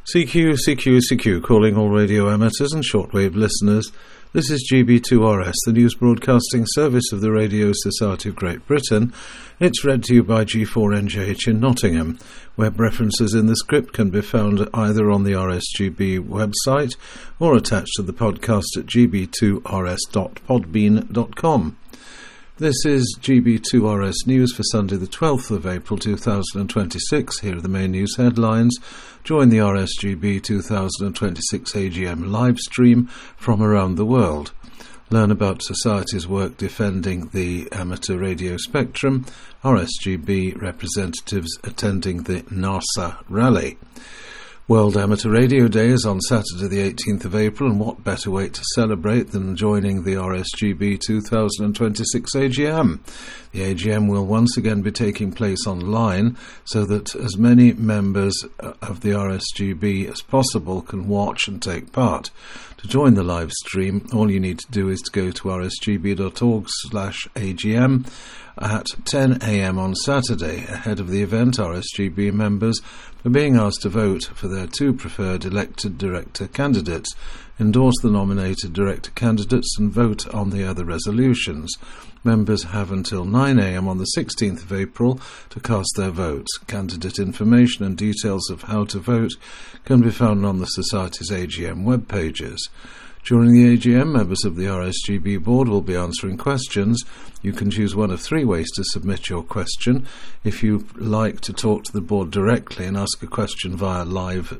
CQ, calling all radio amateurs and shortwave listeners. This is GB2RS, the news broadcasting service of the Radio Society of Great Britain. It's read to you by G4NJH in Nottingham. Web references in the script can be found either on the RSGB website or attached to the podcast at gb2rs.podbean.com. This is GB2RS News for Sunday the 12th of April 2026. Here are the main news headlines. Join the RSGB 2026 AGM live stream from around the world. Learn about Society's work defending the amateur radio spectrum. RSGB representatives attending the NASA rally. World Amateur Radio Day is on Saturday the 18th of April, and what better way to celebrate than joining the RSGB 2026 AGM. The AGM will once again be taking place online so that as many members of the RSGB as possible can watch and take part. To join the live stream, all you need to do is to go to rsgb.org/AGM at 10 a.m. on Saturday. Ahead of the event, RSGB members are being asked to vote for their two preferred elected director candidates, endorse the nominated director candidates and vote on the other resolutions. Members have until 9 a.m. on the 16th of April to cast their votes. Candidate information and details of how to vote can be found on the Society's AGM web pages. During the AGM, members of the RSGB board will be answering questions. You can choose one of three ways to submit your question. If you like to talk to the board directly and ask a question via live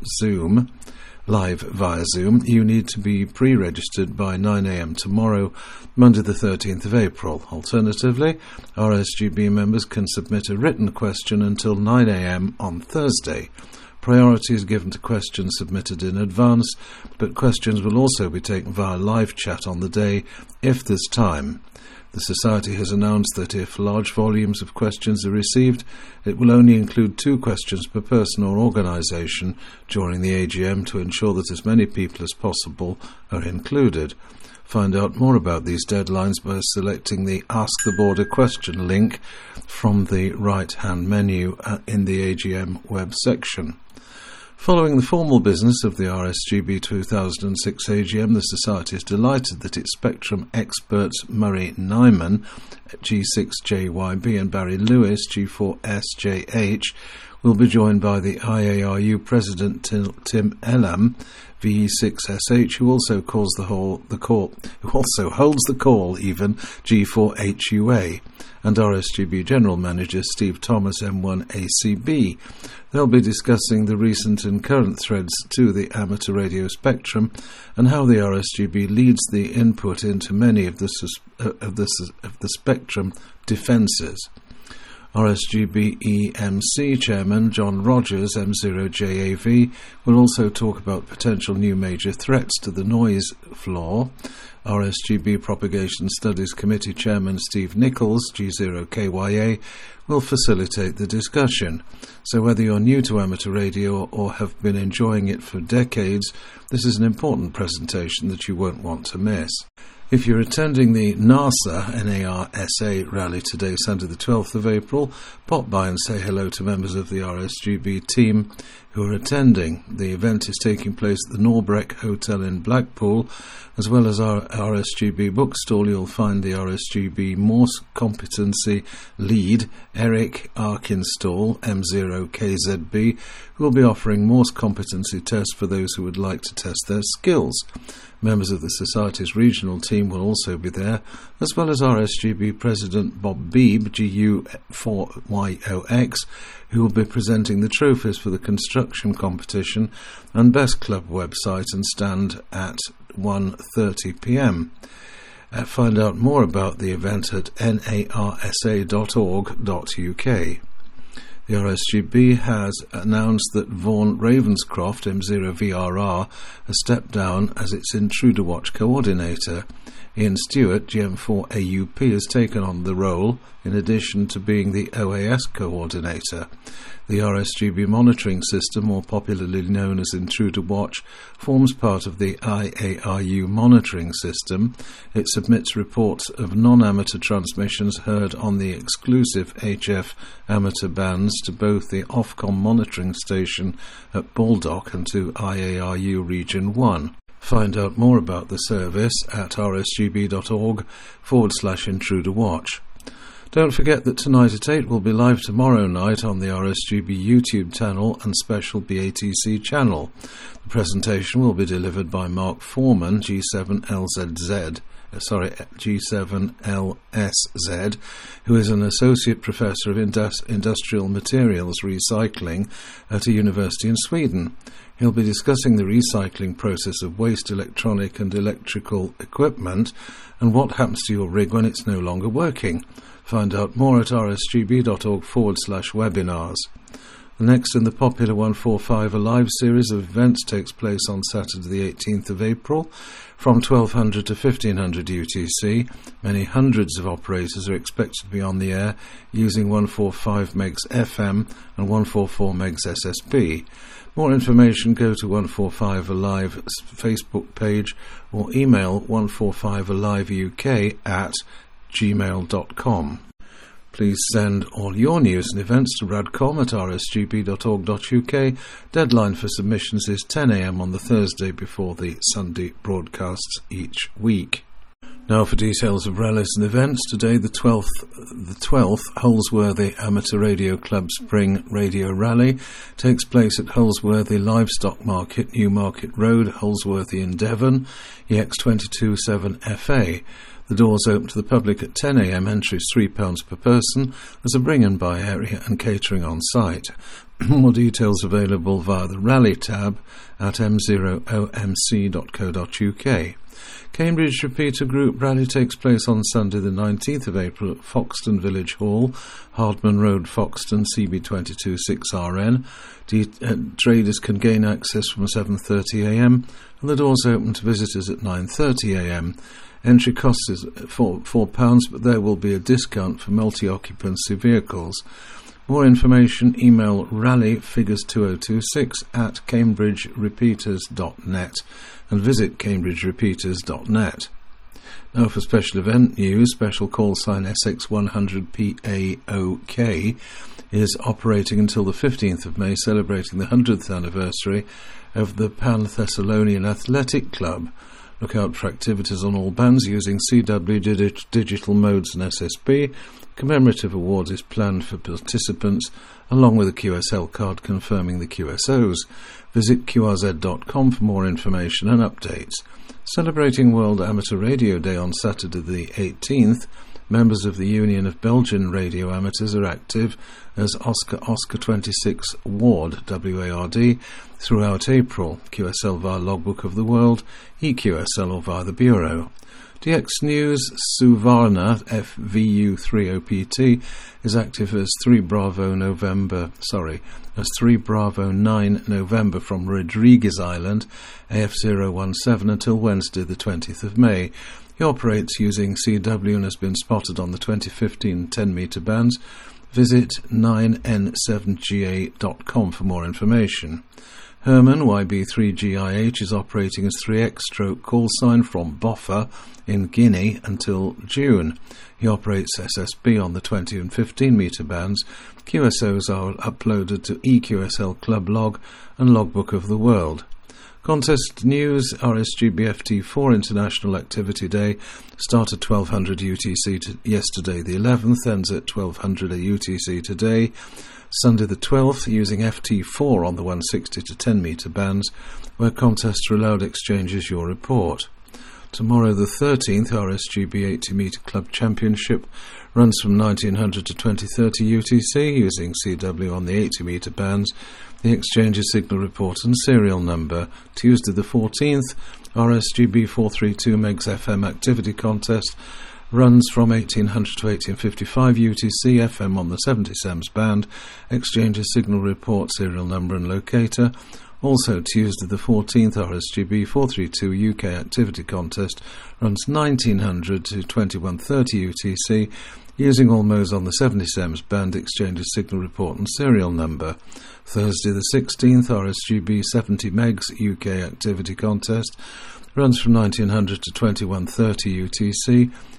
via Zoom, you need to be pre-registered by 9 a.m. tomorrow, Monday the 13th of April. Alternatively, RSGB members can submit a written question until 9 a.m. on Thursday. Priority is given to questions submitted in advance, but questions will also be taken via live chat on the day if there's time. The Society has announced that if large volumes of questions are received, it will only include 2 questions per person or organisation during the AGM to ensure that as many people as possible are included. Find out more about these deadlines by selecting the Ask the Board a Question link from the right-hand menu in the AGM web section. Following the formal business of the RSGB 2006 AGM, the Society is delighted that its spectrum experts Murray Nyman, G6JYB, and Barry Lewis, G4SJH, will be joined by the IARU President Tim Elam, VE6SH, who also holds the call, G4HUA, and RSGB General Manager Steve Thomas, M1ACB. They'll be discussing the recent and current threats to the amateur radio spectrum and how the RSGB leads the input into many of the spectrum defences. RSGB EMC Chairman John Rogers, M0JAV, will also talk about potential new major threats to the noise floor. RSGB Propagation Studies Committee Chairman Steve Nichols, G0KYA, will facilitate the discussion. So whether you're new to amateur radio or have been enjoying it for decades, this is an important presentation that you won't want to miss. If you're attending the NASA NASA rally today, Sunday the 12th of April, pop by and say hello to members of the RSGB team who are attending. The event is taking place at the Norbreck Hotel in Blackpool. As well as our RSGB bookstall, you'll find the RSGB Morse Competency Lead, Eric Arkinstall, M0KZB, who will be offering Morse competency tests for those who would like to test their skills. Members of the Society's regional team will also be there, as well as RSGB President Bob Beebe, GU4YOX, who will be presenting the trophies for the construction competition and Best Club website and stand at 1:30 p.m. Find out more about the event at narsa.org.uk. The RSGB has announced that Vaughan Ravenscroft, M0VRR, has stepped down as its Intruder Watch coordinator. Ian Stewart, GM4AUP, has taken on the role, in addition to being the OAS coordinator. The RSGB monitoring system, more popularly known as Intruder Watch, forms part of the IARU monitoring system. It submits reports of non-amateur transmissions heard on the exclusive HF amateur bands to both the Ofcom monitoring station at Baldock and to IARU Region 1. Find out more about the service at rsgb.org/intruderwatch. Don't forget that Tonight at 8 will be live tomorrow night on the RSGB YouTube channel and special BATC channel. The presentation will be delivered by Mark Foreman, G7LSZ, who is an Associate Professor of Industrial Materials Recycling at a university in Sweden. He'll be discussing the recycling process of waste electronic and electrical equipment and what happens to your rig when it's no longer working. Find out more at rsgb.org/webinars. The next in the popular 145 Alive series of events takes place on Saturday the 18th of April from 1200 to 1500 UTC. Many hundreds of operators are expected to be on the air using 145 megs FM and 144 megs SSB. More information, go to 145 Alive Facebook page or email 145aliveuk@gmail.com. Please send all your news and events to radcom at rsgb.org.uk. Deadline for submissions is 10 a.m. on the Thursday before the Sunday broadcasts each week. Now for details of rallies and events. Today, the 12th Holsworthy Amateur Radio Club Spring Radio Rally takes place at Holsworthy Livestock Market, Newmarket Road, Holsworthy in Devon, EX227FA. The doors open to the public at 10 a.m. Entry is £3 per person. There's a bring and buy area and catering on site. More details available via the Rally tab at m0omc.co.uk. Cambridge Repeater Group Rally takes place on Sunday the 19th of April at Foxton Village Hall, Hardman Road, Foxton, CB22 6RN. Traders can gain access from 7:30 a.m. and the doors open to visitors at 9:30 a.m. Entry cost is £4, but there will be a discount for multi-occupancy vehicles. More information, email rally_2026@cambridgerepeaters.net and visit cambridgerepeaters.net. Now for special event news, special call sign SX100PAOK is operating until the 15th of May, celebrating the 100th anniversary of the Pan-Thessalonian Athletic Club. Look out for activities on all bands using CW digital modes and SSB. Commemorative award is planned for participants, along with a QSL card confirming the QSOs. Visit qrz.com for more information and updates. Celebrating World Amateur Radio Day on Saturday the 18th, members of the Union of Belgian Radio Amateurs are active as Oscar 26 Ward, WARD, throughout April. QSL via Logbook of the World, EQSL or via the Bureau. DX News Suvarna FVU3OPT is active as 3 Bravo 9 November from Rodriguez Island, AF017 until Wednesday the 20th of May. He operates using CW and has been spotted on the 2015 10-metre bands. Visit 9n7ga.com for more information. Herman YB3GIH is operating as 3X stroke call sign from Boffa in Guinea until June. He operates SSB on the 20 and 15 metre bands. QSOs are uploaded to EQSL Club Log and Logbook of the World. Contest news, RSGBFT4 International Activity Day started 1200 UTC yesterday the 11th, ends at 1200 UTC today. Sunday the 12th, using FT4 on the 160 to 10 metre bands, where contests are allowed exchanges your report. Tomorrow the 13th, RSGB 80 metre Club Championship runs from 1900 to 2030 UTC, using CW on the 80 metre bands. The exchange's signal report and serial number. Tuesday the 14th, RSGB 432 megs FM activity contest runs from 1800 to 1855 UTC, FM on the 70 SEMS band. Exchange's signal report, serial number and locator. Also Tuesday the 14th, RSGB 432 UK activity contest runs 1900 to 2130 UTC, using all modes on the 70 SEMS band. Exchange's signal report and serial number. Thursday the 16th, RSGB 70 megs UK activity contest runs from 1900 to 2130 UTC,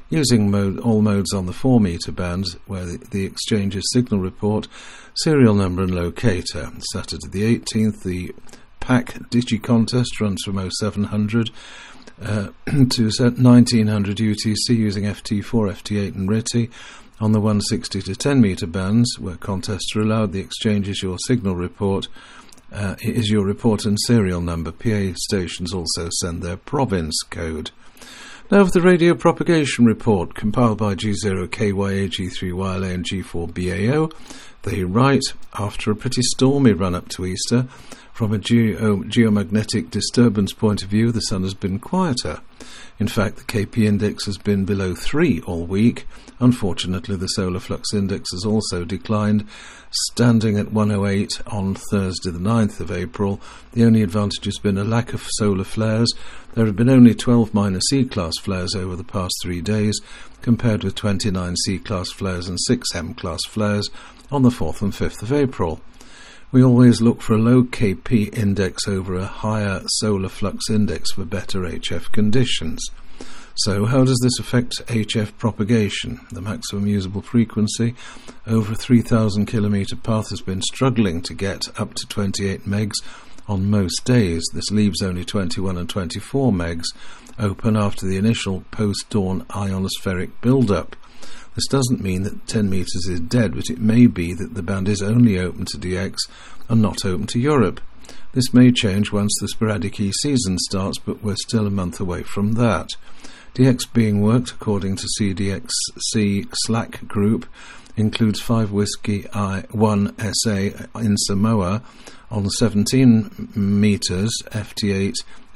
using all modes on the 4 metre band, where the exchange's signal report, serial number and locator. Saturday the 18th, the PAC Digi contest runs from 0700 to 1900 UTC using FT4, FT8 and RTTY on the 160 to 10 metre bands, where contests are allowed. The exchange is your signal report, is your report and serial number. PA stations also send their province code. Now for the radio propagation report, compiled by G0KYA, G3YLA and G4BAO. They write, after a pretty stormy run up to Easter, from a geomagnetic disturbance point of view, the sun has been quieter. In fact, the KP index has been below 3 all week. Unfortunately, the solar flux index has also declined, standing at 108 on Thursday the 9th of April. The only advantage has been a lack of solar flares. There have been only 12 minor C-class flares over the past 3 days, compared with 29 C-class flares and 6 M-class flares on the 4th and 5th of April. We always look for a low KP index over a higher solar flux index for better HF conditions. So how does this affect HF propagation? The maximum usable frequency over a 3,000 kilometre path has been struggling to get up to 28 megs on most days. This leaves only 21 and 24 megs open after the initial post-dawn ionospheric build-up. This doesn't mean that 10 metres is dead, but it may be that the band is only open to DX and not open to Europe. This may change once the sporadic E season starts, but we're still a month away from that. DX being worked according to CDXC Slack group includes 5 Whiskey 1 SA in Samoa on 17 metres, FT8,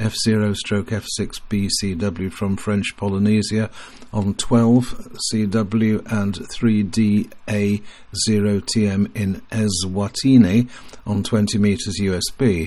F0/F6B CW from French Polynesia on 12 CW and 3DA0TM in Eswatini on 20 metres USB.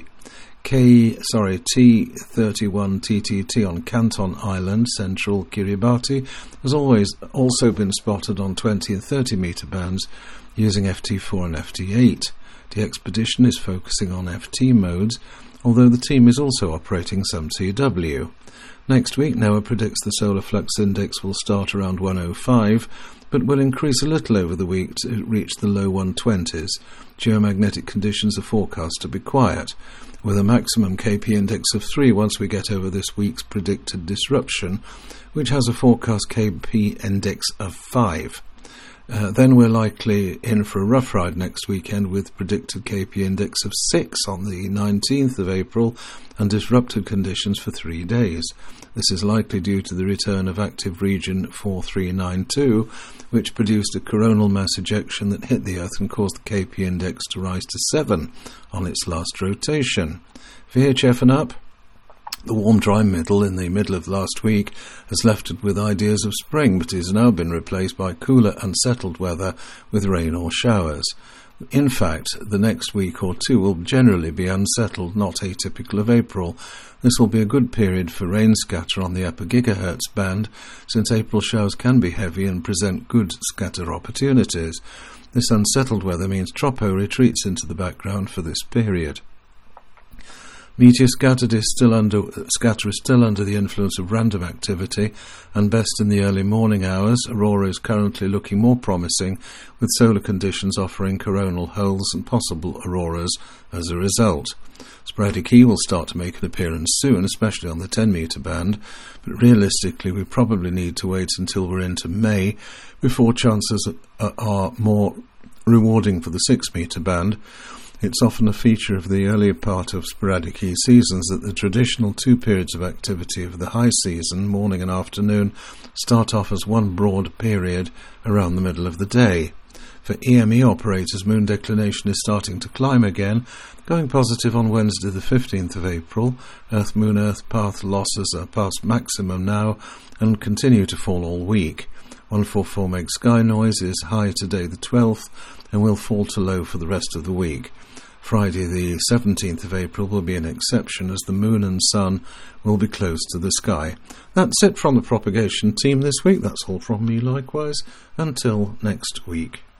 T31 TTT on Canton Island, Central Kiribati, has also been spotted on 20 and 30 metre bands using FT4 and FT8. The expedition is focusing on FT modes, although the team is also operating some CW. Next week, NOAA predicts the solar flux index will start around 105, but will increase a little over the week to reach the low 120s. Geomagnetic conditions are forecast to be quiet, with a maximum KP index of 3 once we get over this week's predicted disruption, which has a forecast KP index of 5. Then we're likely in for a rough ride next weekend with predicted KP index of 6 on the 19th of April and disrupted conditions for 3 days. This is likely due to the return of active region 4392, which produced a coronal mass ejection that hit the Earth and caused the KP index to rise to 7 on its last rotation. VHF and up. The warm, dry middle in the middle of last week has left it with ideas of spring, but has now been replaced by cooler, unsettled weather with rain or showers. In fact, the next week or two will generally be unsettled, not atypical of April. This will be a good period for rain scatter on the upper gigahertz band, since April showers can be heavy and present good scatter opportunities. This unsettled weather means Tropo retreats into the background for this period. Meteor scatter is still under the influence of random activity, and best in the early morning hours. Aurora is currently looking more promising, with solar conditions offering coronal holes and possible auroras as a result. Sporadic E will start to make an appearance soon, especially on the 10 metre band, but realistically we probably need to wait until we're into May before chances are more rewarding for the 6 metre band. It's often a feature of the earlier part of sporadic E seasons that the traditional 2 periods of activity of the high season, morning and afternoon, start off as one broad period around the middle of the day. For EME operators, moon declination is starting to climb again, going positive on Wednesday the 15th of April. Earth-Moon-Earth path losses are past maximum now and continue to fall all week. 144 meg sky noise is high today the 12th and will fall to low for the rest of the week. Friday the 17th of April will be an exception as the moon and sun will be close to the sky. That's it from the propagation team this week. That's all from me likewise. Until next week.